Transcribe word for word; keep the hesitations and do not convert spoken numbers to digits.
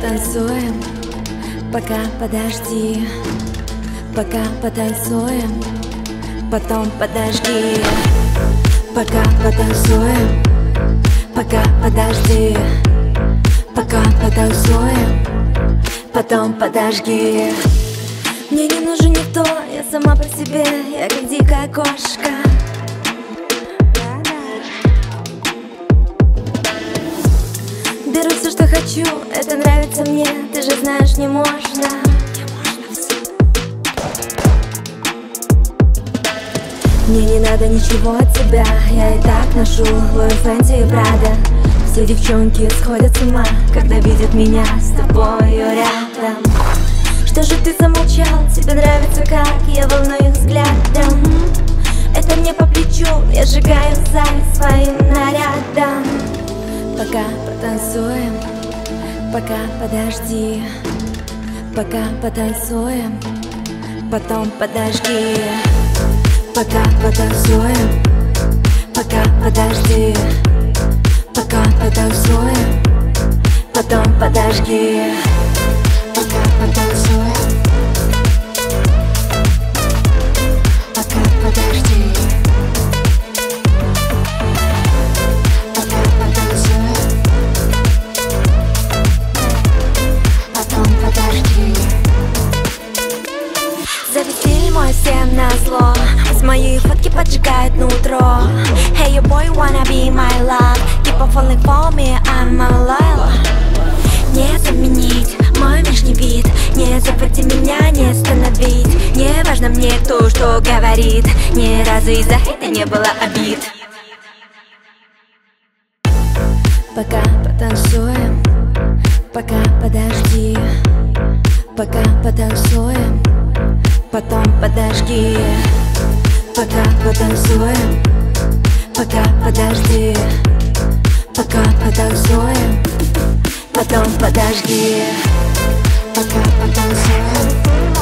потанцуем, пока подожди, пока потанцуем, потом подожди, пока потанцуем, пока подожди, пока потанцуем, потом подожди. Мне не нужен никто, я сама по себе, я как дикая кошка. Беру все, что хочу, это нравится мне, ты же знаешь, не можно. Мне не надо ничего от тебя, я и так ношу Луи Фенти и Прада. Все девчонки сходят с ума, когда видят меня с тобою рядом. Что же ты замолчал, тебе нравится, как я волную их взглядом? Это мне по плечу, я сжигаю зависть своим нарядом. Пока потанцуем, пока подожди, пока потанцуем, потом подожди, пока потанцуем, пока подожди, пока потанцуем, потом подожди, пока потанцуем, пока подожди, пока потанцуем, потом подожди. Зависели мой всем назло, с моей фотки поджигает нутро. Hey, your boy wanna be my love, keep on falling for me, I'm a loyal. Не заменить мой внешний вид, не запрети меня, не остановить. Не важно мне, кто что говорит, ни разу из-за это не было обид. Пока потанцуем, пока подожди, пока потанцуем, потом подожди, пока потанцуем, пока подожди, пока потанцуем, потом подожди, пока потанцуем.